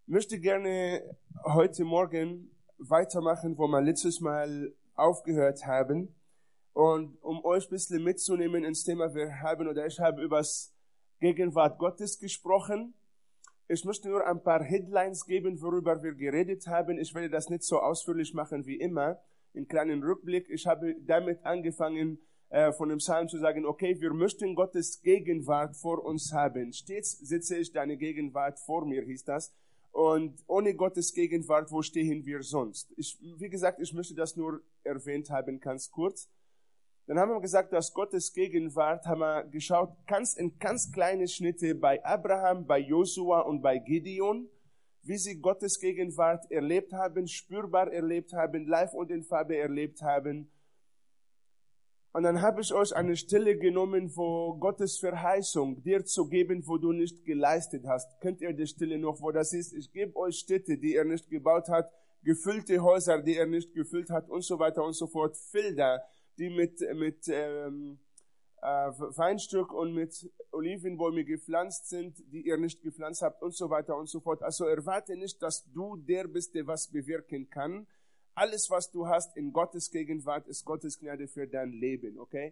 möchte gerne heute Morgen weitermachen, wo wir letztes Mal aufgehört haben. Und um euch ein bisschen mitzunehmen ins Thema, ich habe über das Gegenwart Gottes gesprochen. Ich möchte nur ein paar Headlines geben, worüber wir geredet haben. Ich werde das nicht so ausführlich machen wie immer. Einen kleinen Rückblick. Ich habe damit angefangen, von dem Psalm zu sagen, okay, wir möchten Gottes Gegenwart vor uns haben. Stets sitze ich deine Gegenwart vor mir, hieß das. Und ohne Gottes Gegenwart, wo stehen wir sonst? Wie gesagt, ich möchte das nur erwähnt haben, ganz kurz. Dann haben wir gesagt, dass Gottes Gegenwart, haben wir geschaut, in ganz kleine Schnitte bei Abraham, bei Josua und bei Gideon, wie sie Gottes Gegenwart erlebt haben, spürbar erlebt haben, live und in Farbe erlebt haben. Und dann habe ich euch eine Stelle genommen, wo Gottes Verheißung dir zu geben, wo du nicht geleistet hast. Kennt ihr die Stelle noch, wo das ist? Ich gebe euch Städte, die er nicht gebaut hat, gefüllte Häuser, die er nicht gefüllt hat und so weiter und so fort. Felder, die mit Weinstück und mit Olivenbäume gepflanzt sind, die ihr nicht gepflanzt habt und so weiter und so fort. Also erwarte nicht, dass du der bist, der was bewirken kann. Alles, was du hast in Gottes Gegenwart, ist Gottes Gnade für dein Leben, okay?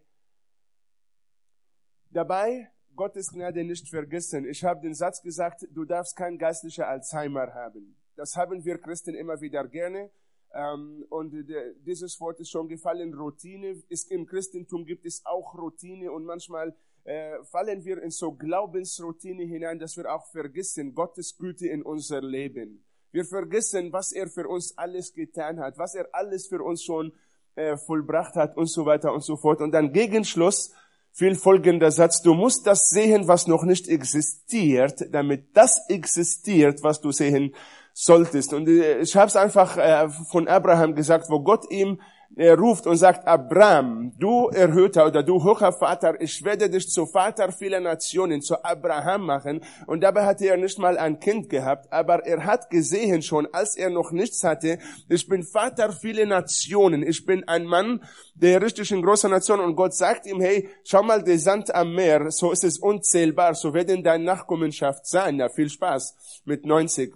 Dabei, Gottes Gnade nicht vergessen. Ich habe den Satz gesagt, du darfst kein geistlicher Alzheimer haben. Das haben wir Christen immer wieder gerne. Und dieses Wort ist schon gefallen, Routine. Im Christentum gibt es auch Routine und manchmal fallen wir in so Glaubensroutine hinein, dass wir auch vergessen Gottes Güte in unser Leben. Wir vergessen, was er für uns alles getan hat, was er alles für uns schon vollbracht hat und so weiter und so fort. Und dann gegen Schluss fiel folgender Satz, du musst das sehen, was noch nicht existiert, damit das existiert, was du sehen solltest. Und ich habe es einfach von Abraham gesagt, wo Gott ihm ruft und sagt, Abraham, du Erhöhter oder du hoher Vater, ich werde dich zu Vater vieler Nationen, zu Abraham machen. Und dabei hatte er nicht mal ein Kind gehabt, aber er hat gesehen schon, als er noch nichts hatte, ich bin Vater vieler Nationen, ich bin ein Mann der richtig in großer Nation. Und Gott sagt ihm, hey, schau mal, der Sand am Meer, so ist es unzählbar, so werden deine Nachkommenschaft sein. Ja, viel Spaß mit 90.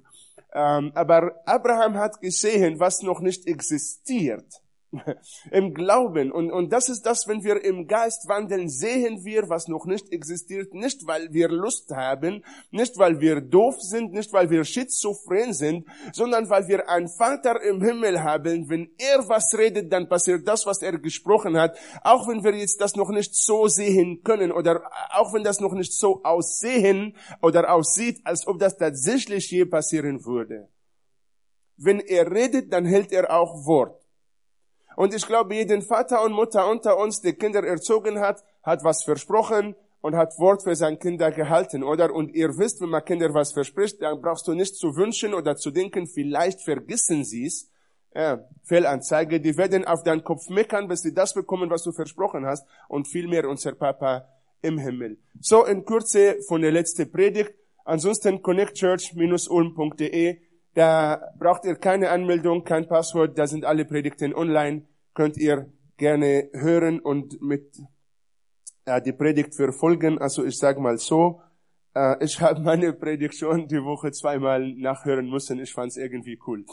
Aber Abraham hat gesehen, was noch nicht existiert. Im Glauben. Und das ist das, wenn wir im Geist wandeln, sehen wir, was noch nicht existiert. Nicht, weil wir Lust haben, nicht, weil wir doof sind, nicht, weil wir schizophren sind, sondern weil wir einen Vater im Himmel haben. Wenn er was redet, dann passiert das, was er gesprochen hat. Auch wenn wir jetzt das noch nicht so sehen können oder auch wenn das noch nicht so aussehen oder aussieht, als ob das tatsächlich je passieren würde. Wenn er redet, dann hält er auch Wort. Und ich glaube, jeden Vater und Mutter unter uns, der Kinder erzogen hat, hat was versprochen und hat Wort für seine Kinder gehalten, oder? Und ihr wisst, wenn man Kinder was verspricht, dann brauchst du nicht zu wünschen oder zu denken, vielleicht vergessen sie es. Fehlanzeige, die werden auf deinen Kopf meckern, bis sie das bekommen, was du versprochen hast, und vielmehr unser Papa im Himmel. So in Kürze von der letzten Predigt. Ansonsten connectchurch-ulm.de. Da braucht ihr keine Anmeldung, kein Passwort, da sind alle Predigten online, könnt ihr gerne hören und mit die Predigt verfolgen. Also ich sage mal so, ich habe meine Predigt schon die Woche 2-mal nachhören müssen, ich fand es irgendwie cool.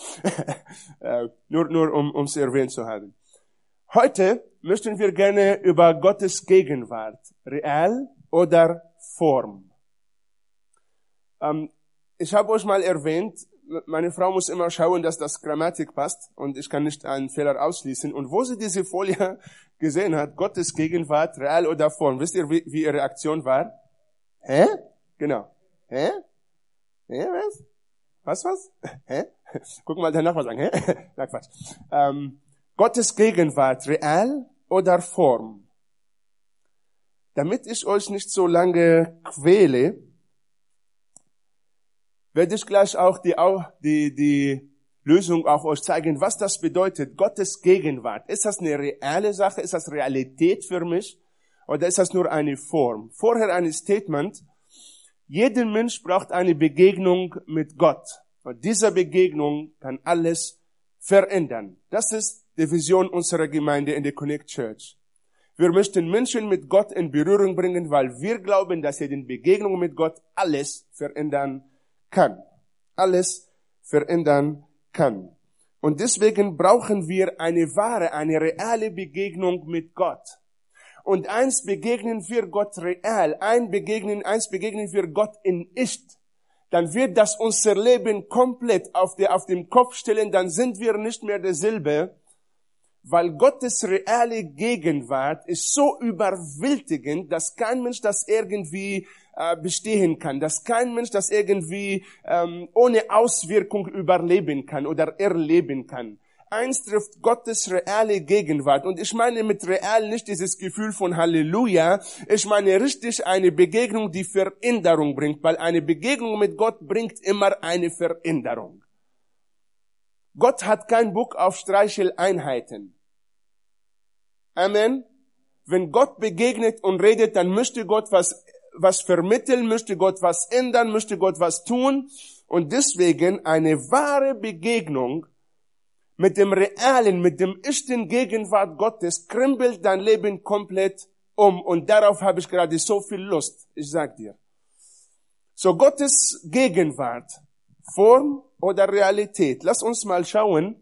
Nur um es erwähnt zu haben. Heute möchten wir gerne über Gottes Gegenwart, real oder Form. Ich habe euch mal erwähnt, meine Frau muss immer schauen, dass das Grammatik passt und ich kann nicht einen Fehler ausschließen. Und wo sie diese Folie gesehen hat, Gottes Gegenwart, real oder Form, wisst ihr, wie ihre Reaktion war? Hä? Genau. Hä? Hä, was? Was? Hä? Guck mal danach, was sagen. Hä? Na, Quatsch. Gottes Gegenwart, real oder Form? Damit ich euch nicht so lange quäle, werde ich gleich auch die Lösung auf euch zeigen, was das bedeutet, Gottes Gegenwart. Ist das eine reale Sache? Ist das Realität für mich? Oder ist das nur eine Form? Vorher ein Statement. Jeder Mensch braucht eine Begegnung mit Gott. Und diese Begegnung kann alles verändern. Das ist die Vision unserer Gemeinde in der Connect Church. Wir möchten Menschen mit Gott in Berührung bringen, weil wir glauben, dass er in Begegnung mit Gott alles verändern kann. Alles verändern kann. Und deswegen brauchen wir eine wahre, eine reale Begegnung mit Gott. Und eins begegnen wir Gott real, eins begegnen wir Gott in echt. Dann wird das unser Leben komplett auf den Kopf stellen, dann sind wir nicht mehr derselbe, weil Gottes reale Gegenwart ist so überwältigend, dass kein Mensch das irgendwie bestehen kann, dass kein Mensch das irgendwie ohne Auswirkung überleben kann oder erleben kann. Eins trifft Gottes reale Gegenwart. Und ich meine mit real nicht dieses Gefühl von Halleluja. Ich meine richtig eine Begegnung, die Veränderung bringt, weil eine Begegnung mit Gott bringt immer eine Veränderung. Gott hat kein Buch auf Streicheleinheiten. Amen. Wenn Gott begegnet und redet, dann möchte Gott was vermitteln, möchte Gott was ändern, möchte Gott was tun. Und deswegen eine wahre Begegnung mit dem realen, mit dem echten Gegenwart Gottes krempelt dein Leben komplett um. Und darauf habe ich gerade so viel Lust. Ich sag dir. So, Gottes Gegenwart, Form oder Realität. Lass uns mal schauen.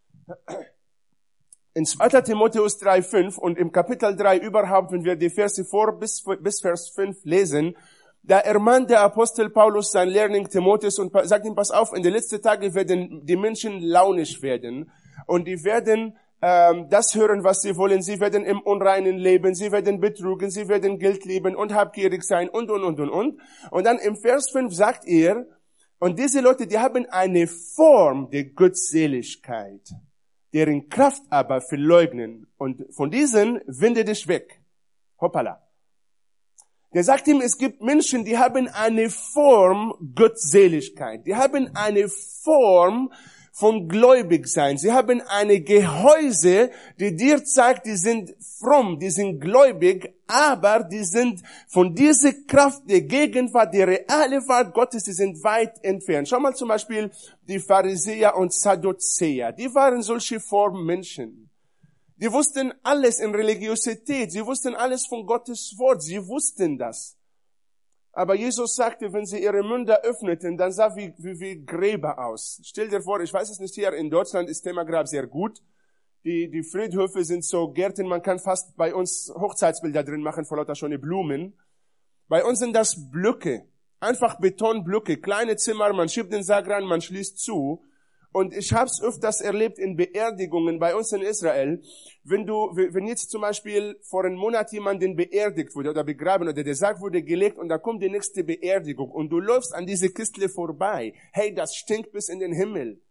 In 2. Timotheus 3,5 und im Kapitel 3 überhaupt, wenn wir die Verse bis Vers 5 lesen, da ermahnt der Apostel Paulus sein Lehrling Timotheus und sagt ihm, pass auf, in den letzten Tagen werden die Menschen launisch werden und die werden das hören, was sie wollen. Sie werden im Unreinen leben, sie werden betrügen, sie werden Geld lieben und habgierig sein und. Und dann im Vers 5 sagt er, und diese Leute, die haben eine Form der Gottseligkeit, deren Kraft aber verleugnen. Und von diesen wende dich weg. Hoppala. Der sagt ihm, es gibt Menschen, die haben eine Form Gottseligkeit. Die haben eine Form von Gläubigsein. Sie haben eine Gehäuse, die dir zeigt, die sind fromm, die sind gläubig, aber die sind von dieser Kraft der Gegenwart, der reale Wahrheit Gottes, die sind weit entfernt. Schau mal zum Beispiel die Pharisäer und Sadduzäer. Die waren solche Formmenschen. Die wussten alles in Religiosität. Sie wussten alles von Gottes Wort. Sie wussten das. Aber Jesus sagte, wenn sie ihre Münder öffneten, dann sah wie Gräber aus. Stell dir vor, ich weiß es nicht, hier in Deutschland ist Thema Grab sehr gut. Die Friedhöfe sind so Gärten, man kann fast bei uns Hochzeitsbilder drin machen, vor lauter schöne Blumen. Bei uns sind das Blöcke. Einfach Betonblöcke, kleine Zimmer, man schiebt den Sarg rein, man schließt zu. Und ich habe es öfters erlebt in Beerdigungen bei uns in Israel. Wenn jetzt zum Beispiel vor einem Monat jemanden beerdigt wurde oder begraben oder der Sarg wurde gelegt und da kommt die nächste Beerdigung und du läufst an diese Kistle vorbei. Hey, das stinkt bis in den Himmel.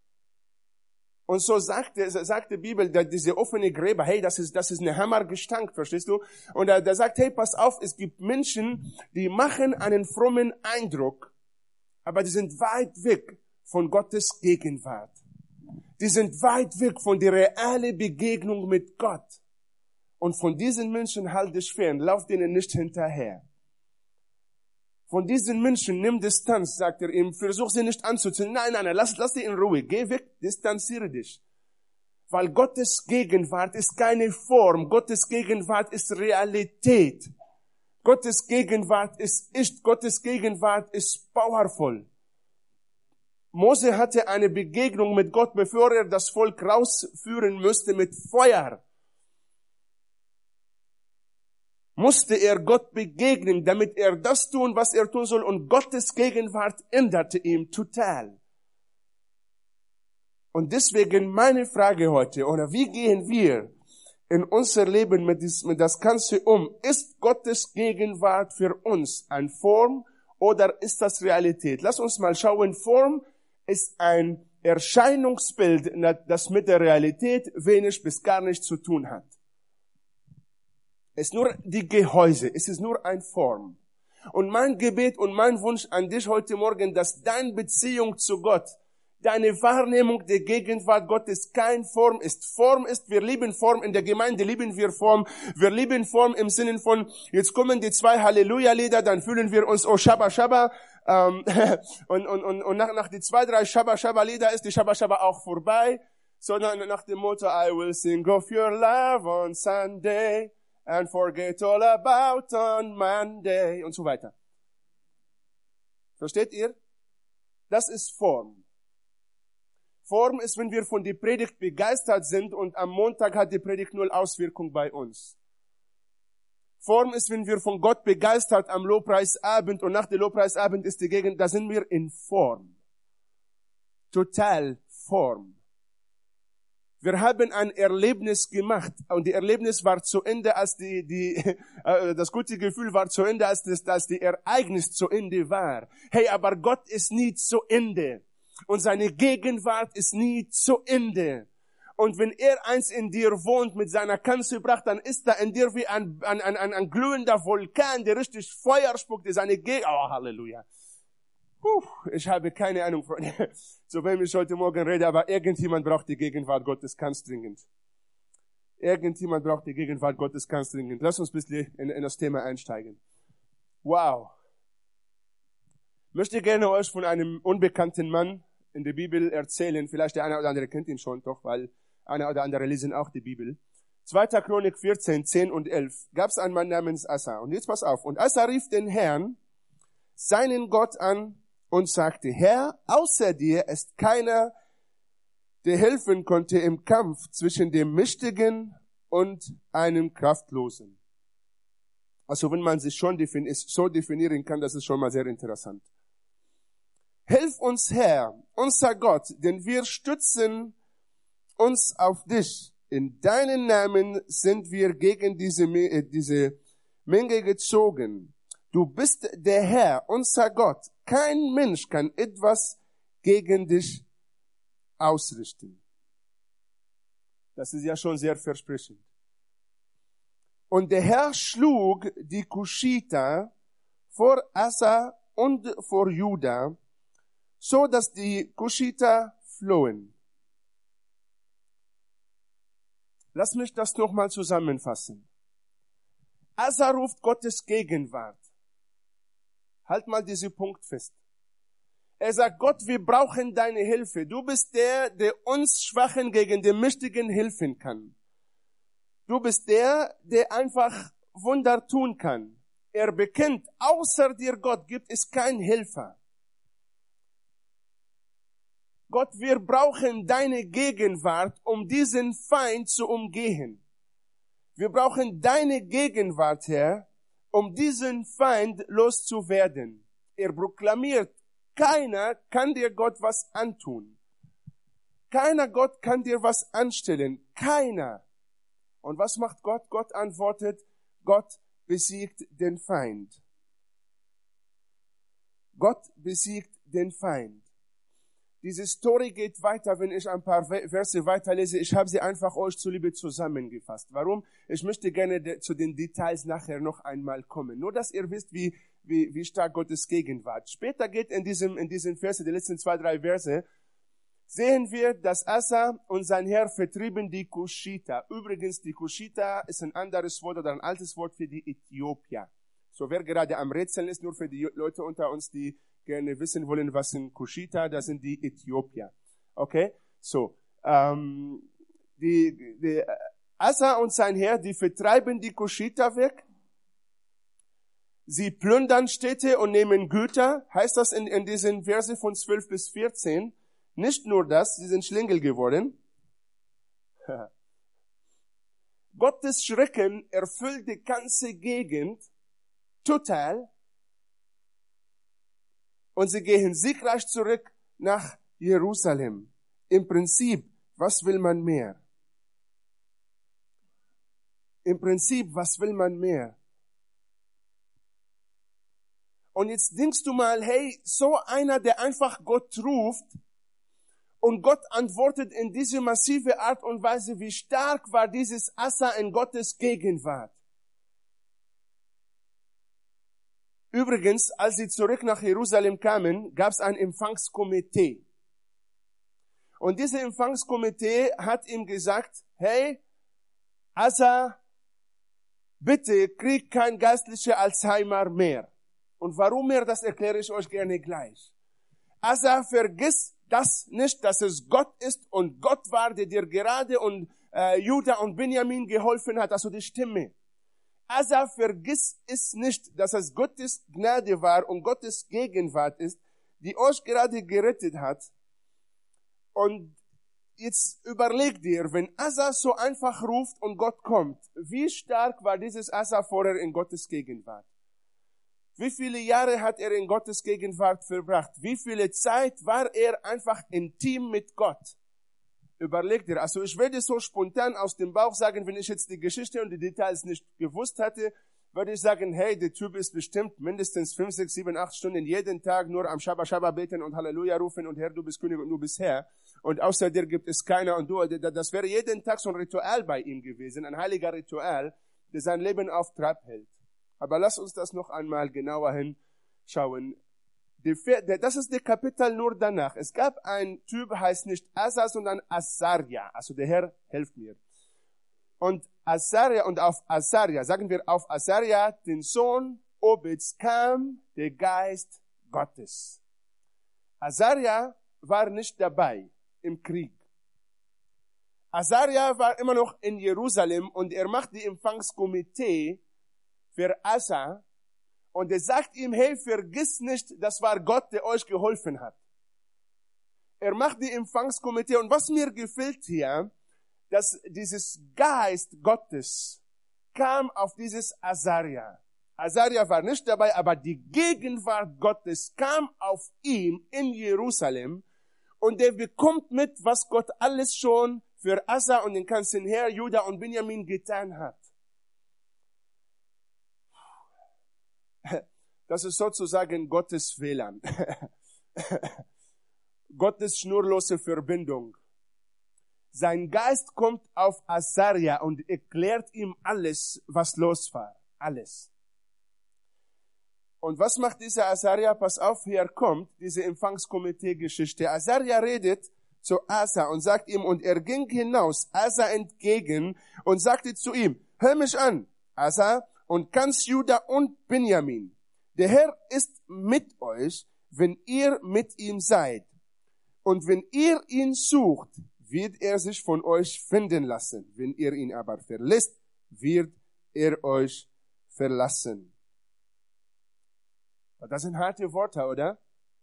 Und so sagt die Bibel, diese offene Gräber, hey, das ist eine Hammergestank, verstehst du? Und da sagt, hey, pass auf, es gibt Menschen, die machen einen frommen Eindruck, aber die sind weit weg von Gottes Gegenwart. Die sind weit weg von der realen Begegnung mit Gott. Und von diesen Menschen halt dich fern, lauf denen nicht hinterher. Von diesen Menschen nimm Distanz, sagt er ihm, versuch sie nicht anzuziehen. Nein, lass die in Ruhe, geh weg, distanziere dich. Weil Gottes Gegenwart ist keine Form, Gottes Gegenwart ist Realität. Gottes Gegenwart ist echt, Gottes Gegenwart ist powerful. Mose hatte eine Begegnung mit Gott, bevor er das Volk rausführen musste mit Feuer. Musste er Gott begegnen, damit er das tun, was er tun soll. Und Gottes Gegenwart änderte ihn total. Und deswegen meine Frage heute, oder wie gehen wir in unser Leben mit das Ganze um? Ist Gottes Gegenwart für uns eine Form oder ist das Realität? Lass uns mal schauen. Form ist ein Erscheinungsbild, das mit der Realität wenig bis gar nichts zu tun hat. Es ist nur die Gehäuse, es ist nur eine Form. Und mein Gebet und mein Wunsch an dich heute Morgen, dass deine Beziehung zu Gott, deine Wahrnehmung der Gegenwart Gottes kein Form ist. Form ist, wir lieben Form, in der Gemeinde lieben wir Form. Wir lieben Form im Sinne von, jetzt kommen die 2 Halleluja-Lieder, dann fühlen wir uns, oh Shabba Shabba, und nach die 2, 3 Shabba Shabba Lieder ist die Shabba Shabba auch vorbei, sondern nach dem Motto, I will sing of your love on Sunday and forget all about on Monday und so weiter. Versteht ihr? Das ist Form. Form ist, wenn wir von der Predigt begeistert sind und am Montag hat die Predigt null Auswirkung bei uns. Form ist, wenn wir von Gott begeistert am Lobpreisabend und nach dem Lobpreisabend ist die Gegend, da sind wir in Form. Total Form. Wir haben ein Erlebnis gemacht und die Erlebnis war zu Ende, als das gute Gefühl war zu Ende, als die Ereignis zu Ende war. Hey, aber Gott ist nie zu Ende und seine Gegenwart ist nie zu Ende. Und wenn eins in dir wohnt mit seiner Kanzelpracht, dann ist da in dir wie ein glühender Vulkan, der richtig Feuer spuckt, seine Gegenwart. Oh, Halleluja. Ich habe keine Ahnung, Freunde, zu wem ich heute Morgen rede, aber irgendjemand braucht die Gegenwart Gottes ganz dringend. Irgendjemand braucht die Gegenwart Gottes ganz dringend. Lass uns ein bisschen in das Thema einsteigen. Wow. Ich möchte gerne euch von einem unbekannten Mann in der Bibel erzählen. Vielleicht der eine oder andere kennt ihn schon doch, weil einer oder andere lesen auch die Bibel. 2. Chronik 14, 10 und 11 gab es einen Mann namens Asa. Und jetzt pass auf. Und Asa rief den Herrn, seinen Gott an, und sagte, Herr, außer dir ist keiner, der helfen konnte im Kampf zwischen dem Mächtigen und einem Kraftlosen. Also wenn man sich schon so definieren kann, das ist schon mal sehr interessant. Hilf uns, Herr, unser Gott, denn wir stützen uns auf dich. In deinen Namen sind wir gegen diese Menge gezogen. Du bist der Herr, unser Gott. Kein Mensch kann etwas gegen dich ausrichten. Das ist ja schon sehr versprechend. Und der Herr schlug die Kuschiter vor Asa und vor Juda, so dass die Kuschiter flohen. Lass mich das nochmal zusammenfassen. Asa ruft Gottes Gegenwart. Halt mal diesen Punkt fest. Er sagt, Gott, wir brauchen deine Hilfe. Du bist der uns Schwachen gegen den Mächtigen helfen kann. Du bist der einfach Wunder tun kann. Er bekennt, außer dir Gott gibt es keinen Helfer. Gott, wir brauchen deine Gegenwart, um diesen Feind zu umgehen. Wir brauchen deine Gegenwart, Herr, um diesen Feind loszuwerden. Er proklamiert, keiner kann dir Gott was antun. Keiner Gott kann dir was anstellen. Keiner. Und was macht Gott? Gott antwortet, Gott besiegt den Feind. Gott besiegt den Feind. Diese Story geht weiter, wenn ich ein paar Verse weiterlese. Ich habe sie einfach euch zuliebe zusammengefasst. Warum? Ich möchte gerne zu den Details nachher noch einmal kommen. Nur, dass ihr wisst, wie stark Gottes Gegenwart. Später geht in diesen Verse, die letzten 2, 3 Verse, sehen wir, dass Asa und sein Herr vertrieben die Kuschiter. Übrigens, die Kuschiter ist ein anderes Wort oder ein altes Wort für die Äthiopier. So, wer gerade am Rätseln ist, nur für die Leute unter uns, die gerne wissen wollen, was sind Kuschiter, das sind die Äthiopier. Okay? So, Asa und sein Herr, die vertreiben die Kuschiter weg. Sie plündern Städte und nehmen Güter, heißt das in diesen Verse von 12 bis 14. Nicht nur das, sie sind Schlingel geworden. Gottes Schrecken erfüllt die ganze Gegend total. Und sie gehen siegreich zurück nach Jerusalem. Im Prinzip, was will man mehr? Im Prinzip, was will man mehr? Und jetzt denkst du mal, hey, so einer, der einfach Gott ruft und Gott antwortet in diese massive Art und Weise, wie stark war dieses Asa in Gottes Gegenwart? Übrigens, als sie zurück nach Jerusalem kamen, gab es ein Empfangskomitee. Und dieses Empfangskomitee hat ihm gesagt, hey, Asa, bitte krieg kein geistlicher Alzheimer mehr. Und warum mehr, das erkläre ich euch gerne gleich. Asa, vergiss das nicht, dass es Gott ist und Gott war, der dir gerade und Juda und Benjamin geholfen hat, also die Stimme. Asa, vergiss es nicht, dass es Gottes Gnade war und Gottes Gegenwart ist, die euch gerade gerettet hat. Und jetzt überleg dir, wenn Asa so einfach ruft und Gott kommt, wie stark war dieses Asa vorher in Gottes Gegenwart? Wie viele Jahre hat er in Gottes Gegenwart verbracht? Wie viele Zeit war er einfach intim mit Gott? Überleg dir, also ich werde so spontan aus dem Bauch sagen, wenn ich jetzt die Geschichte und die Details nicht gewusst hätte, würde ich sagen, hey, der Typ ist bestimmt mindestens 5, 6, 7, 8 Stunden jeden Tag nur am Shabbat beten und Halleluja rufen und Herr, du bist König und du bist Herr. Und außer dir gibt es keiner und du, das wäre jeden Tag so ein Ritual bei ihm gewesen, ein heiliger Ritual, der sein Leben auf Trab hält. Aber lass uns das noch einmal genauer hinschauen. Das ist der Kapitel nur danach. Es gab ein Typ, heißt nicht Asa, sondern Asaria. Also der Herr hilft mir. Und Asaria, und auf Asaria, sagen wir auf Asaria, den Sohn Obeds, kam der Geist Gottes. Asaria war nicht dabei im Krieg. Asaria war immer noch in Jerusalem und er macht die Empfangskomitee für Asa und er sagt ihm, hey, vergiss nicht, das war Gott, der euch geholfen hat. Er macht die Empfangskomitee und was mir gefällt hier, dass dieses Geist Gottes kam auf dieses Asaria. Asaria war nicht dabei, aber die Gegenwart Gottes kam auf ihm in Jerusalem und er bekommt mit, was Gott alles schon für Asa und den ganzen Heer, Juda und Benjamin getan hat. Das ist sozusagen Gottes WLAN. Gottes schnurlose Verbindung. Sein Geist kommt auf Asaria und erklärt ihm alles, was los war. Alles. Und was macht dieser Asaria? Pass auf, hier kommt diese Empfangskomitee-Geschichte. Asaria redet zu Asa und sagt ihm, und er ging hinaus Asa entgegen und sagte zu ihm, hör mich an, Asa, und ganz Juda und Benjamin. Der Herr ist mit euch, wenn ihr mit ihm seid. Und wenn ihr ihn sucht, wird er sich von euch finden lassen. Wenn ihr ihn aber verlässt, wird er euch verlassen. Das sind harte Worte, oder?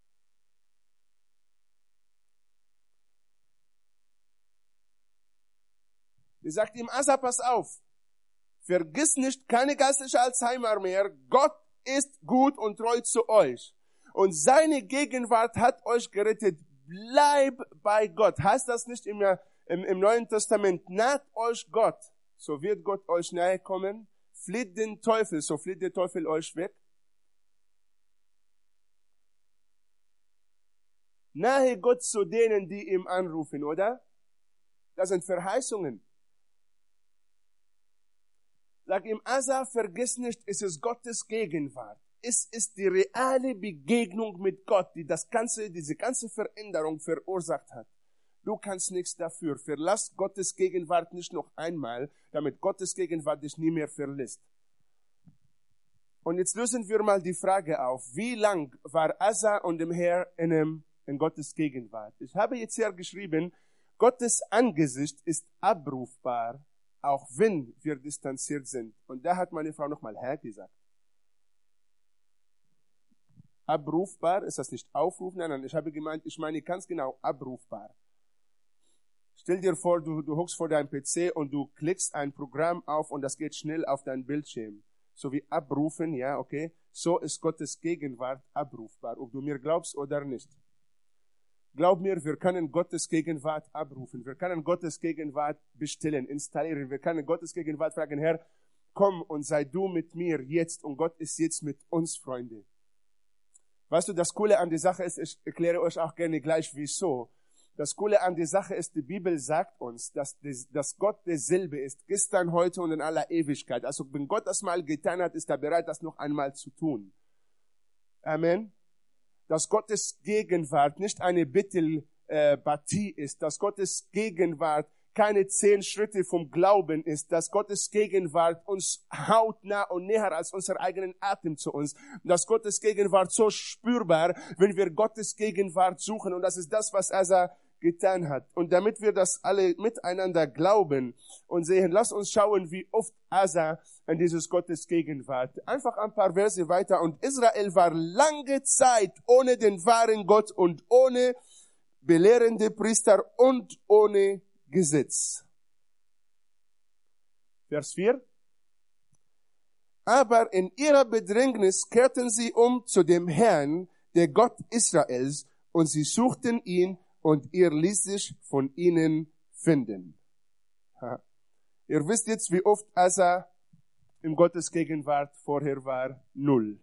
Er sagt ihm, Asa, pass auf. Vergiss nicht, keine geistliche Alzheimer mehr. Gott ist gut und treu zu euch. Und seine Gegenwart hat euch gerettet. Bleib bei Gott. Heißt das nicht im Neuen Testament, naht euch Gott, so wird Gott euch nahe kommen. Flieht den Teufel, so flieht der Teufel euch weg. Nahe Gott zu denen, die ihm anrufen, oder? Das sind Verheißungen. Sag ihm, Asa, vergiss nicht, es ist Gottes Gegenwart. Es ist die reale Begegnung mit Gott, die diese ganze Veränderung verursacht hat. Du kannst nichts dafür. Verlass Gottes Gegenwart nicht noch einmal, damit Gottes Gegenwart dich nie mehr verlässt. Und jetzt lösen wir mal die Frage auf. Wie lang war Asa und dem Herr in Gottes Gegenwart? Ich habe jetzt hier geschrieben, Gottes Angesicht ist abrufbar, auch wenn wir distanziert sind. Und da hat meine Frau nochmal Herr gesagt. Abrufbar, ist das nicht aufrufen? Nein, ich meine ganz genau abrufbar. Stell dir vor, du hockst vor deinem PC und du klickst ein Programm auf und das geht schnell auf dein Bildschirm. So wie abrufen, ja, okay. So ist Gottes Gegenwart abrufbar, ob du mir glaubst oder nicht. Glaub mir, wir können Gottes Gegenwart abrufen. Wir können Gottes Gegenwart bestellen, installieren. Wir können Gottes Gegenwart fragen, Herr, komm und sei du mit mir jetzt. Und Gott ist jetzt mit uns, Freunde. Weißt du, das Coole an der Sache ist, ich erkläre euch auch gerne gleich, wieso. Das Coole an der Sache ist, die Bibel sagt uns, dass Gott derselbe ist, gestern, heute und in aller Ewigkeit. Also wenn Gott das mal getan hat, ist er bereit, das noch einmal zu tun. Amen. Dass Gottes Gegenwart nicht eine Bittelpartie ist, dass Gottes Gegenwart keine 10 Schritte vom Glauben ist, dass Gottes Gegenwart uns hautnah und näher als unser eigenen Atem zu uns, dass Gottes Gegenwart so spürbar, wenn wir Gottes Gegenwart suchen, und das ist das, was Asa getan hat. Und damit wir das alle miteinander glauben und sehen, lass uns schauen, wie oft Asa in dieses Gottes Gegenwart. Einfach ein paar Verse weiter. Und Israel war lange Zeit ohne den wahren Gott und ohne belehrende Priester und ohne Gesetz. Vers 4. Aber in ihrer Bedrängnis kehrten sie um zu dem Herrn, der Gott Israels, und sie suchten ihn, und er ließ sich von ihnen finden. Ihr wisst jetzt, wie oft Asa in Gottes Gegenwart vorher war? 0.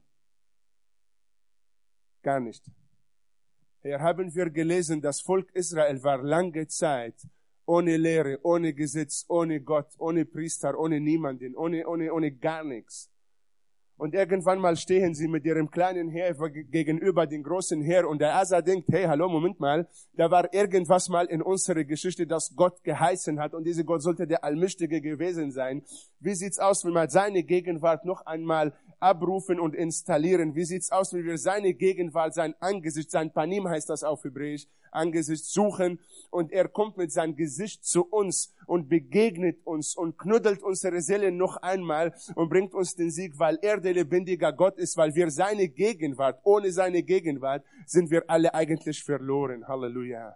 Gar nicht. Hier haben wir gelesen, das Volk Israel war lange Zeit ohne Lehre, ohne Gesetz, ohne Gott, ohne Priester, ohne niemanden, ohne gar nichts. Und irgendwann mal stehen sie mit ihrem kleinen Heer gegenüber dem großen Heer und der Asa denkt, hey, hallo, Moment mal, da war irgendwas mal in unserer Geschichte, das Gott geheißen hat und dieser Gott sollte der Allmächtige gewesen sein. Wie sieht's aus, wenn wir seine Gegenwart noch einmal abrufen und installieren? Wie sieht's aus, wenn wir seine Gegenwart, sein Angesicht, sein Panim heißt das auf Hebräisch, Angesicht suchen und er kommt mit seinem Gesicht zu uns und begegnet uns und knuddelt unsere Seele noch einmal und bringt uns den Sieg, weil er der lebendige Gott ist, weil wir seine Gegenwart, ohne seine Gegenwart sind wir alle eigentlich verloren. Halleluja.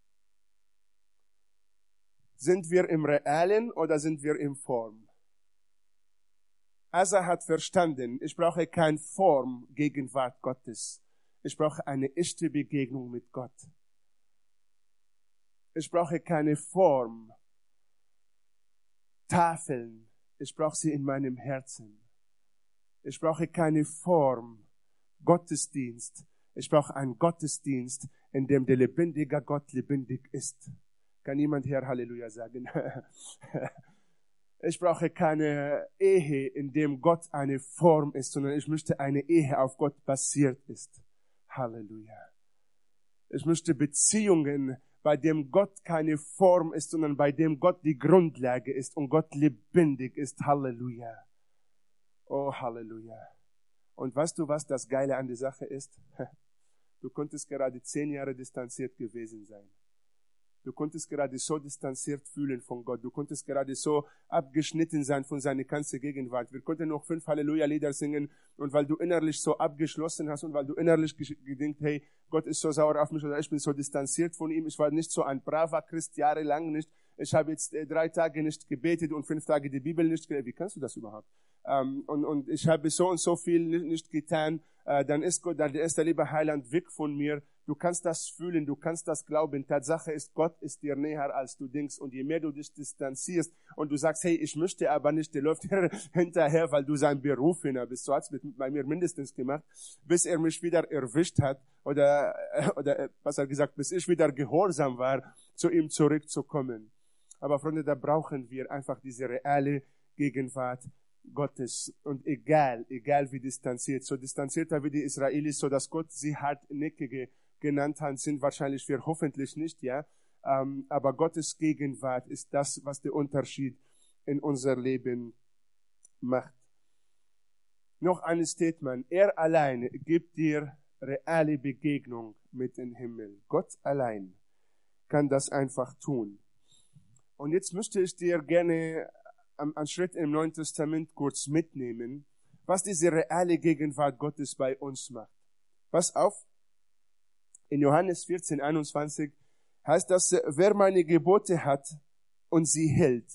Sind wir im Realen oder sind wir in Form? Asa hat verstanden, ich brauche keine Form Gegenwart Gottes. Ich brauche eine echte Begegnung mit Gott. Ich brauche keine Form, Tafeln. Ich brauche sie in meinem Herzen. Ich brauche keine Form, Gottesdienst. Ich brauche einen Gottesdienst, in dem der lebendige Gott lebendig ist. Kann jemand hier Halleluja sagen? Ich brauche keine Ehe, in dem Gott eine Form ist, sondern ich möchte eine Ehe auf Gott basiert ist. Halleluja. Ich möchte Beziehungen, bei dem Gott keine Form ist, sondern bei dem Gott die Grundlage ist und Gott lebendig ist. Halleluja. Oh, Halleluja. Und weißt du, was das Geile an der Sache ist? Du konntest gerade 10 Jahre distanziert gewesen sein. Du konntest gerade so distanziert fühlen von Gott. Du konntest gerade so abgeschnitten sein von seiner ganzen Gegenwart. Wir konnten noch 5 Halleluja-Lieder singen. Und weil du innerlich so abgeschlossen hast und weil du innerlich gedacht, hey, Gott ist so sauer auf mich oder ich bin so distanziert von ihm. Ich war nicht so ein braver Christ, jahrelang nicht. Ich habe jetzt 3 Tage nicht gebetet und 5 Tage die Bibel nicht gelesen. Wie kannst du das überhaupt? Und ich habe so und so viel nicht getan. Dann ist Gott, dann ist der liebe Heiland weg von mir. Du kannst das fühlen, du kannst das glauben. Tatsache ist, Gott ist dir näher, als du denkst. Und je mehr du dich distanzierst und du sagst, hey, ich möchte aber nicht, der läuft hinterher, weil du sein Berufener bist. So hat's bei mir mindestens gemacht, bis er mich wieder erwischt hat oder besser gesagt, bis ich wieder gehorsam war, zu ihm zurückzukommen. Aber Freunde, da brauchen wir einfach diese reale Gegenwart Gottes. Und egal wie distanziert, so distanzierter wie die Israelis, so dass Gott sie hartnäckige genannt hat, sind wahrscheinlich wir hoffentlich nicht, ja. Aber Gottes Gegenwart ist das, was den Unterschied in unser Leben macht. Noch ein Statement. Er alleine gibt dir reale Begegnung mit dem Himmel. Gott allein kann das einfach tun. Und jetzt möchte ich dir gerne einen Schritt im Neuen Testament kurz mitnehmen, was diese reale Gegenwart Gottes bei uns macht. Pass auf, in Johannes 14, 21 heißt das, wer meine Gebote hat und sie hält,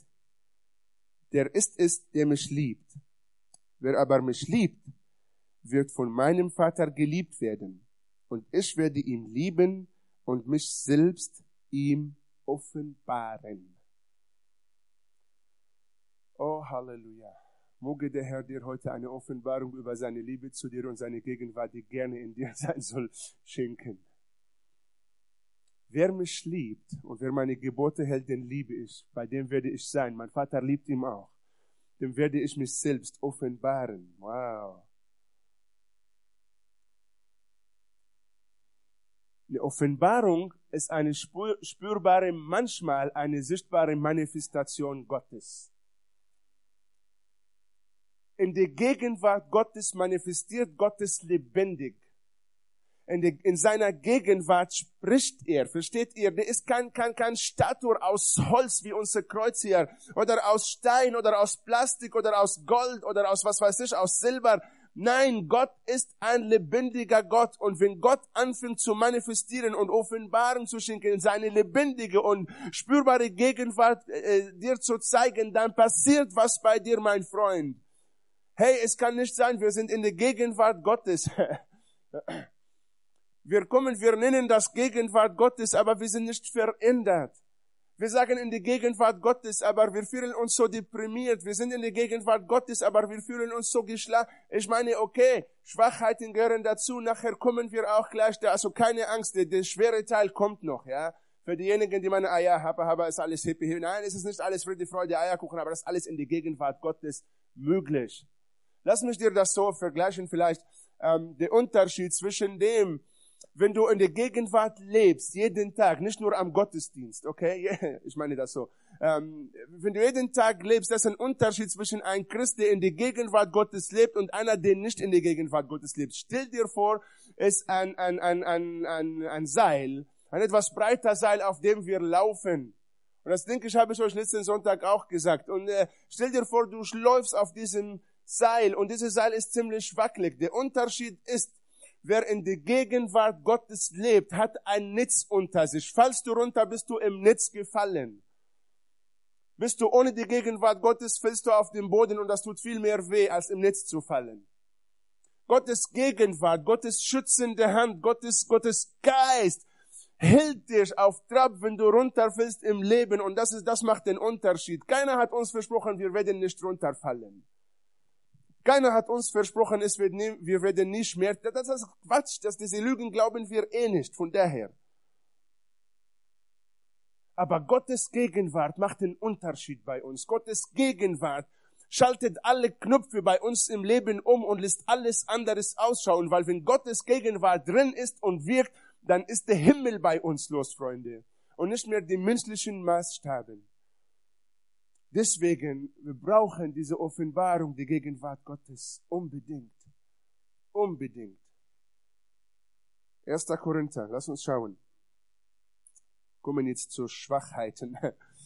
der ist es, der mich liebt. Wer aber mich liebt, wird von meinem Vater geliebt werden. Und ich werde ihn lieben und mich selbst ihm offenbaren. Oh, Halleluja. Möge der Herr dir heute eine Offenbarung über seine Liebe zu dir und seine Gegenwart, die gerne in dir sein soll, schenken. Wer mich liebt und wer meine Gebote hält, den liebe ich. Bei dem werde ich sein. Mein Vater liebt ihn auch. Dem werde ich mich selbst offenbaren. Wow. Eine Offenbarung ist eine spürbare, manchmal eine sichtbare Manifestation Gottes. In der Gegenwart Gottes manifestiert Gottes lebendig. In seiner Gegenwart spricht er, versteht ihr? Der ist kein Statue aus Holz wie unser Kreuz hier, oder aus Stein, oder aus Plastik, oder aus Gold, oder aus was weiß ich, aus Silber. Nein, Gott ist ein lebendiger Gott. Und wenn Gott anfängt zu manifestieren und Offenbarung zu schenken, seine lebendige und spürbare Gegenwart dir zu zeigen, dann passiert was bei dir, mein Freund. Hey, es kann nicht sein, wir sind in der Gegenwart Gottes. Wir nennen das Gegenwart Gottes, aber wir sind nicht verändert. Wir sagen in der Gegenwart Gottes, aber wir fühlen uns so deprimiert. Wir sind in der Gegenwart Gottes, aber wir fühlen uns so geschlagen. Ich meine, okay, Schwachheiten gehören dazu. Nachher kommen wir auch gleich da. Also keine Angst, der schwere Teil kommt noch, ja. Für diejenigen, die meinen, Haba, ist alles hippie. Nein, es ist nicht alles Friede, Freude, Eierkuchen, aber das ist alles in der Gegenwart Gottes möglich. Lass mich dir das so vergleichen, vielleicht, der Unterschied zwischen dem, wenn du in der Gegenwart lebst, jeden Tag, nicht nur am Gottesdienst, okay? Ich meine das so. Wenn du jeden Tag lebst, das ist ein Unterschied zwischen einem Christ, der in der Gegenwart Gottes lebt und einer, der nicht in der Gegenwart Gottes lebt. Stell dir vor, es ist ein Seil, ein etwas breiter Seil, auf dem wir laufen. Und das denke ich, habe ich euch letzten Sonntag auch gesagt. Und stell dir vor, du läufst auf diesem Seil und dieses Seil ist ziemlich wackelig. Der Unterschied ist, wer in der Gegenwart Gottes lebt, hat ein Netz unter sich. Fallst du runter, bist du im Netz gefallen. Bist du ohne die Gegenwart Gottes, fällst du auf den Boden und das tut viel mehr weh, als im Netz zu fallen. Gottes Gegenwart, Gottes schützende Hand, Gottes Geist hält dich auf Trab, wenn du runterfällst im Leben, und das macht den Unterschied. Keiner hat uns versprochen, wir werden nicht runterfallen. Keiner hat uns versprochen, wir werden nie schmerzen. Das ist Quatsch, diese Lügen glauben wir nicht, von daher. Aber Gottes Gegenwart macht den Unterschied bei uns. Gottes Gegenwart schaltet alle Knöpfe bei uns im Leben um und lässt alles anderes ausschauen, weil wenn Gottes Gegenwart drin ist und wirkt, dann ist der Himmel bei uns los, Freunde, und nicht mehr die menschlichen Maßstaben. Deswegen, wir brauchen diese Offenbarung, die Gegenwart Gottes, unbedingt. Unbedingt. 1. Korinther, lass uns schauen. Kommen jetzt zu Schwachheiten.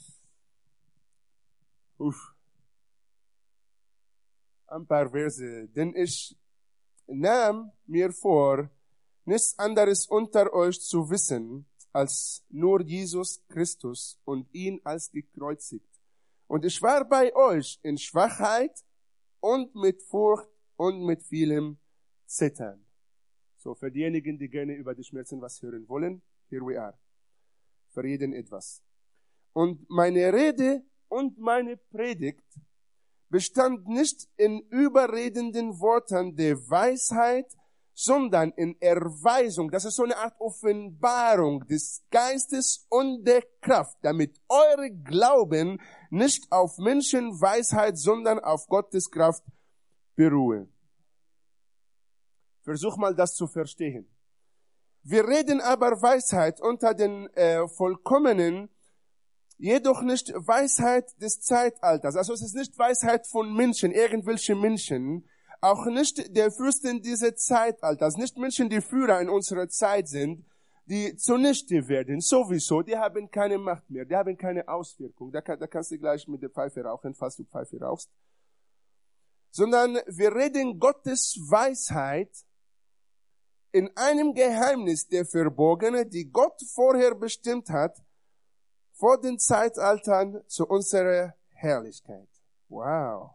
Ein paar Verse. Denn ich nahm mir vor, nichts anderes unter euch zu wissen, als nur Jesus Christus und ihn als gekreuzigt. Und ich war bei euch in Schwachheit und mit Furcht und mit vielem Zittern. So, für diejenigen, die gerne über die Schmerzen was hören wollen, here we are. Für jeden etwas. Und meine Rede und meine Predigt bestand nicht in überredenden Worten der Weisheit, sondern in Erweisung. Das ist so eine Art Offenbarung des Geistes und der Kraft, damit eure Glauben nicht auf Menschenweisheit, sondern auf Gottes Kraft beruhe. Versuch mal das zu verstehen. Wir reden aber Weisheit unter den Vollkommenen, jedoch nicht Weisheit des Zeitalters. Also es ist nicht Weisheit von Menschen, irgendwelche Menschen, auch nicht der Fürsten dieses Zeitalters, nicht Menschen, die Führer in unserer Zeit sind, die zunichte werden, sowieso, die haben keine Macht mehr, die haben keine Auswirkung. Da kannst du gleich mit der Pfeife rauchen, falls du Pfeife rauchst. Sondern wir reden Gottes Weisheit in einem Geheimnis der Verborgene, die Gott vorher bestimmt hat, vor den Zeitaltern zu unserer Herrlichkeit. Wow.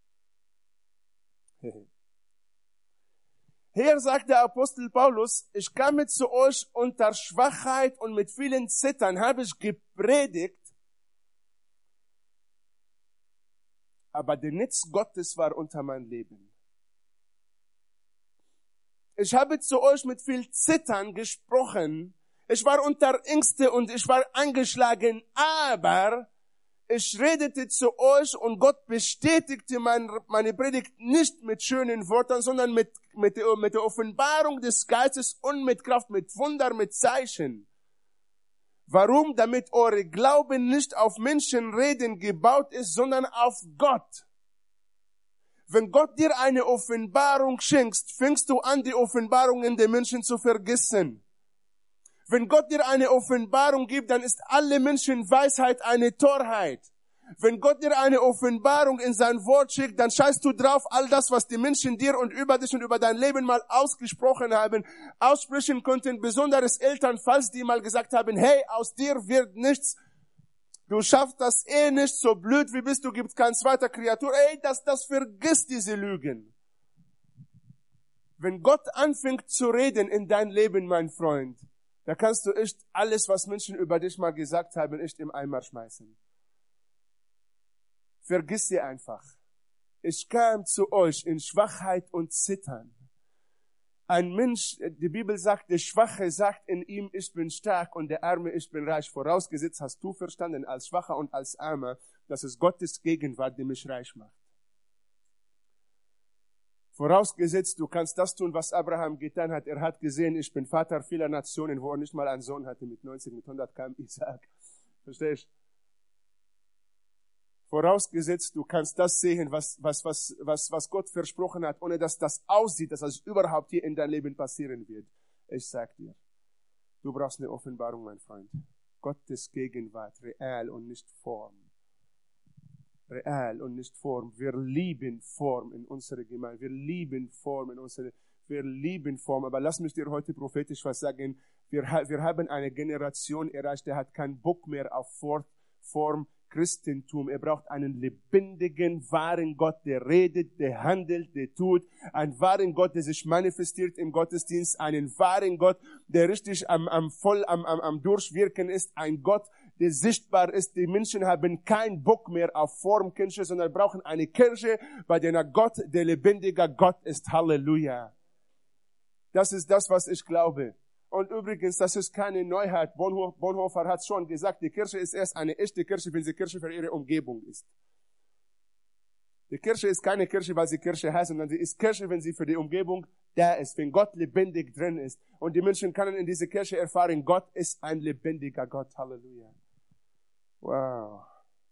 Hier sagt der Apostel Paulus, ich kam zu euch unter Schwachheit und mit vielen Zittern habe ich gepredigt, aber der Netz Gottes war unter mein Leben. Ich habe zu euch mit viel Zittern gesprochen, ich war unter Ängste und ich war angeschlagen, aber ich redete zu euch und Gott bestätigte meine Predigt nicht mit schönen Worten, sondern mit der Offenbarung des Geistes und mit Kraft, mit Wunder, mit Zeichen. Warum? Damit eure Glauben nicht auf Menschenreden gebaut ist, sondern auf Gott. Wenn Gott dir eine Offenbarung schenkst, fängst du an, die Offenbarungen der Menschen zu vergessen. Wenn Gott dir eine Offenbarung gibt, dann ist alle Menschenweisheit eine Torheit. Wenn Gott dir eine Offenbarung in sein Wort schickt, dann scheißt du drauf, all das, was die Menschen dir und über dich und über dein Leben mal ausgesprochen haben, aussprechen konnten, besonders Eltern, falls die mal gesagt haben, hey, aus dir wird nichts, du schaffst das eh nicht, so blöd wie bist du, gibt's kein zweiter Kreatur, ey, das vergiss diese Lügen. Wenn Gott anfängt zu reden in dein Leben, mein Freund, da kannst du echt alles, was Menschen über dich mal gesagt haben, echt im Eimer schmeißen. Vergiss sie einfach. Ich kam zu euch in Schwachheit und Zittern. Ein Mensch, die Bibel sagt, der Schwache sagt in ihm, ich bin stark und der Arme, ich bin reich. Vorausgesetzt hast du verstanden als Schwacher und als Armer, dass es Gottes Gegenwart, die mich reich macht. Vorausgesetzt, du kannst das tun, was Abraham getan hat. Er hat gesehen, ich bin Vater vieler Nationen, wo er nicht mal einen Sohn hatte. Mit 90, mit 100 kam Isaac. Verstehst du? Vorausgesetzt, du kannst das sehen, was Gott versprochen hat, ohne dass das aussieht, dass das überhaupt hier in deinem Leben passieren wird. Ich sag dir, du brauchst eine Offenbarung, mein Freund. Gottes Gegenwart, real und nicht Form. Real und nicht Form. Wir lieben Form in unserer Gemeinde. Wir lieben Form wir lieben Form. Aber lass mich dir heute prophetisch was sagen. Wir haben eine Generation erreicht, der hat keinen Bock mehr auf Form, Christentum. Er braucht einen lebendigen, wahren Gott, der redet, der handelt, der tut. Einen wahren Gott, der sich manifestiert im Gottesdienst. Einen wahren Gott, der richtig am Durchwirken ist. Ein Gott, der sichtbar ist. Die Menschen haben keinen Bock mehr auf Formkirche, sondern brauchen eine Kirche, bei der Gott der lebendige Gott ist. Halleluja. Das ist das, was ich glaube. Und übrigens, das ist keine Neuheit. Bonhoeffer hat schon gesagt, die Kirche ist erst eine echte Kirche, wenn sie Kirche für ihre Umgebung ist. Die Kirche ist keine Kirche, weil sie Kirche heißt, sondern sie ist Kirche, wenn sie für die Umgebung da ist, wenn Gott lebendig drin ist. Und die Menschen können in dieser Kirche erfahren, Gott ist ein lebendiger Gott. Halleluja. Wow.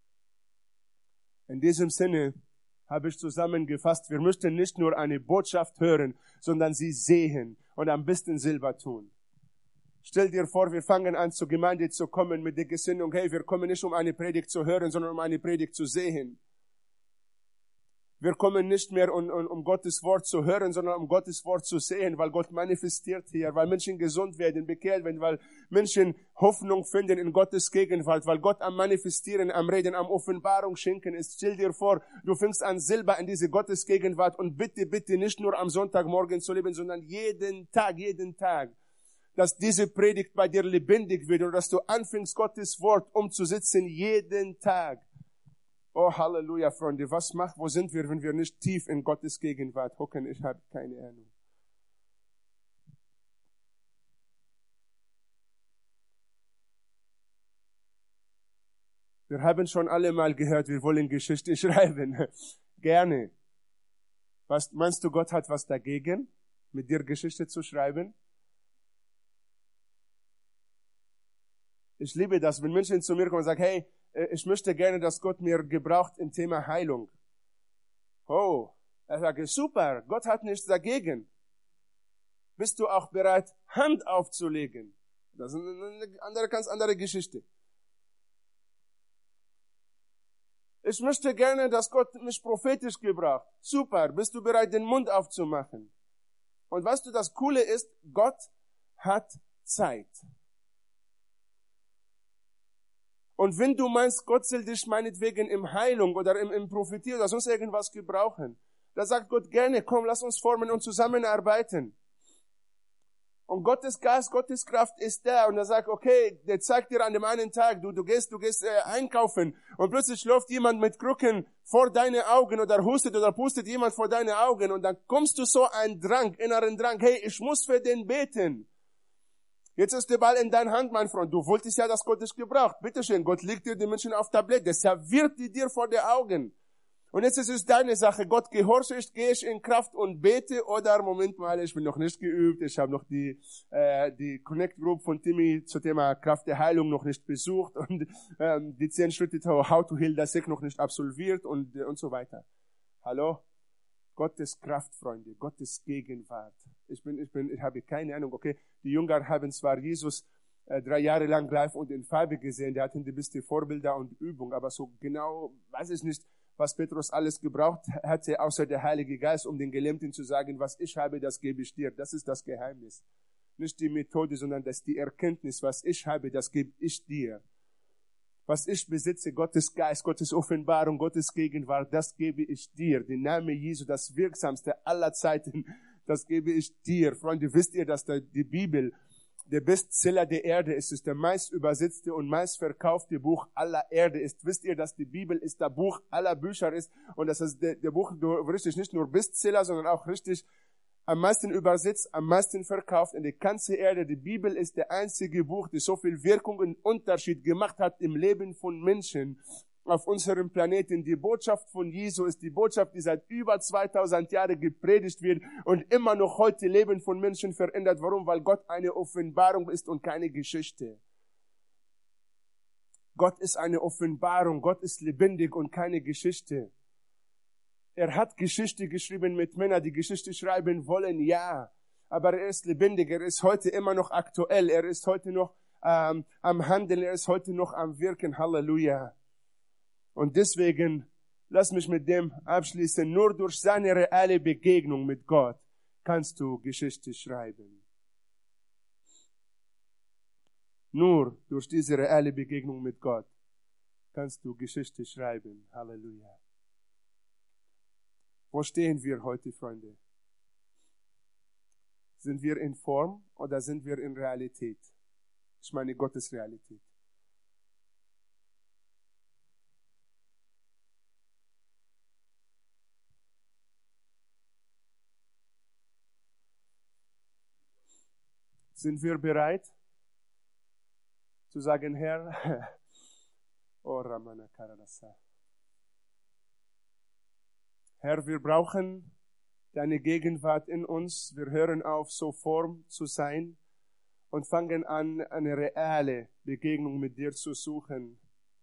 In diesem Sinne habe ich zusammengefasst, wir möchten nicht nur eine Botschaft hören, sondern sie sehen und am besten selber tun. Stell dir vor, wir fangen an, zur Gemeinde zu kommen mit der Gesinnung, hey, wir kommen nicht, um eine Predigt zu hören, sondern um eine Predigt zu sehen. Wir kommen nicht mehr, um Gottes Wort zu hören, sondern um Gottes Wort zu sehen, weil Gott manifestiert hier, weil Menschen gesund werden, bekehrt werden, weil Menschen Hoffnung finden in Gottes Gegenwart, weil Gott am Manifestieren, am Reden, am Offenbarung schenken ist. Stell dir vor, du fängst an, selber in diese Gottes Gegenwart und bitte nicht nur am Sonntagmorgen zu leben, sondern jeden Tag, dass diese Predigt bei dir lebendig wird und dass du anfängst, Gottes Wort umzusetzen jeden Tag. Oh, Halleluja, Freunde, wo sind wir, wenn wir nicht tief in Gottes Gegenwart hocken? Ich habe keine Ahnung. Wir haben schon alle mal gehört, wir wollen Geschichte schreiben. Gerne. Was meinst du, Gott hat was dagegen, mit dir Geschichte zu schreiben? Ich liebe das, wenn Menschen zu mir kommen und sagen, hey, ich möchte gerne, dass Gott mir gebraucht im Thema Heilung. Oh, ich sage, super, Gott hat nichts dagegen. Bist du auch bereit, Hand aufzulegen? Das ist eine ganz andere Geschichte. Ich möchte gerne, dass Gott mich prophetisch gebraucht. Super, bist du bereit, den Mund aufzumachen? Und weißt du, das Coole ist, Gott hat Zeit. Und wenn du meinst, Gott soll dich meinetwegen im Heilung oder im Prophetie oder sonst irgendwas gebrauchen, da sagt Gott gerne, komm, lass uns formen und zusammenarbeiten. Und Gottes Geist, Gottes Kraft ist da und er sagt, okay, der zeigt dir an dem einen Tag, du gehst einkaufen und plötzlich läuft jemand mit Krücken vor deine Augen oder hustet oder pustet jemand vor deine Augen und dann kommst du so ein inneren Drang, hey, ich muss für den beten. Jetzt ist der Ball in deiner Hand, mein Freund. Du wolltest ja, dass Gott dich gebraucht. Bitteschön, Gott legt dir die Menschen auf Tablett. Der serviert die dir vor den Augen. Und jetzt ist es deine Sache. Gott gehorche ich, gehe ich in Kraft und bete oder, Moment mal, ich bin noch nicht geübt. Ich habe noch die Connect Group von Timmy zum Thema Kraft der Heilung noch nicht besucht und die 10 Schritte How to Heal the Sick noch nicht absolviert und so weiter. Hallo? Gottes Kraft, Freunde, Gottes Gegenwart. Ich habe keine Ahnung, okay? Die Jünger haben zwar Jesus 3 Jahre lang live und in Farbe gesehen. Der hatte die beste Vorbilder und Übung. Aber so genau weiß ich nicht, was Petrus alles gebraucht hatte, außer der Heilige Geist, um den Gelähmten zu sagen, was ich habe, das gebe ich dir. Das ist das Geheimnis. Nicht die Methode, sondern das die Erkenntnis, was ich habe, das gebe ich dir. Was ich besitze, Gottes Geist, Gottes Offenbarung, Gottes Gegenwart, das gebe ich dir. Den Namen Jesu, das Wirksamste aller Zeiten, das gebe ich dir. Freunde, wisst ihr, dass die Bibel der Bestseller der Erde ist? Es ist der meist übersetzte und meist verkaufte Buch aller Erde ist. Wisst ihr, dass die Bibel ist das Buch aller Bücher ist und dass das der Buch richtig nicht nur Bestseller, sondern auch richtig am meisten übersetzt, am meisten verkauft in der ganzen Erde. Die Bibel ist der einzige Buch, das so viel Wirkung und Unterschied gemacht hat im Leben von Menschen auf unserem Planeten. Die Botschaft von Jesu ist die Botschaft, die seit über 2000 Jahren gepredigt wird und immer noch heute Leben von Menschen verändert. Warum? Weil Gott eine Offenbarung ist und keine Geschichte. Gott ist eine Offenbarung, Gott ist lebendig und keine Geschichte. Er hat Geschichte geschrieben mit Männern, die Geschichte schreiben wollen, ja. Aber er ist lebendig, er ist heute immer noch aktuell, er ist heute noch am Handeln, er ist heute noch am Wirken, Halleluja. Und deswegen, lass mich mit dem abschließen, nur durch seine reale Begegnung mit Gott kannst du Geschichte schreiben. Nur durch diese reale Begegnung mit Gott kannst du Geschichte schreiben, Halleluja. Wo stehen wir heute, Freunde? Sind wir in Form oder sind wir in Realität? Ich meine Gottes Realität. Sind wir bereit zu sagen, Herr, oh Ramana Karadasa. Herr, wir brauchen deine Gegenwart in uns. Wir hören auf, so Form zu sein und fangen an, eine reale Begegnung mit dir zu suchen.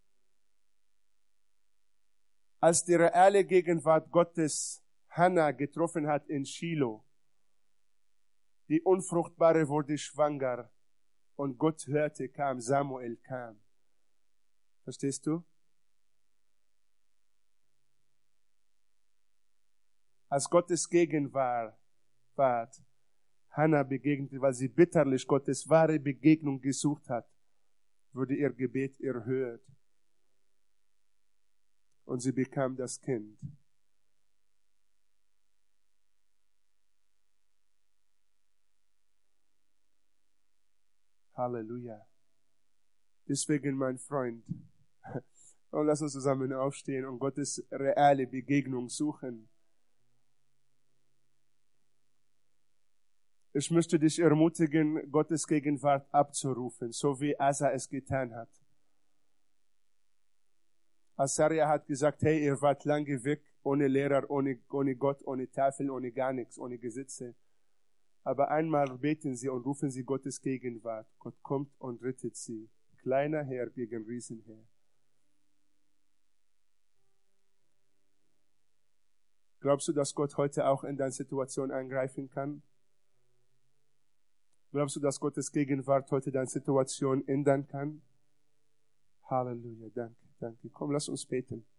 Als die reale Gegenwart Gottes Hannah getroffen hat in Shiloh, die Unfruchtbare wurde schwanger und Gott hörte, kam, Samuel kam. Verstehst du? Als Gottes Gegenwart Hannah begegnete, weil sie bitterlich Gottes wahre Begegnung gesucht hat, wurde ihr Gebet erhört. Und sie bekam das Kind. Halleluja. Deswegen, mein Freund, und lass uns zusammen aufstehen und Gottes reale Begegnung suchen. Ich möchte dich ermutigen, Gottes Gegenwart abzurufen, so wie Asa es getan hat. Asaria hat gesagt, hey, ihr wart lange weg, ohne Lehrer, ohne Gott, ohne Tafel, ohne gar nichts, ohne Gesetze. Aber einmal beten sie und rufen sie Gottes Gegenwart. Gott kommt und rettet sie. Kleiner Herr gegen Riesenherr. Glaubst du, dass Gott heute auch in deine Situation eingreifen kann? Glaubst du, dass Gottes Gegenwart heute deine Situation ändern kann? Halleluja, danke, danke. Komm, lass uns beten.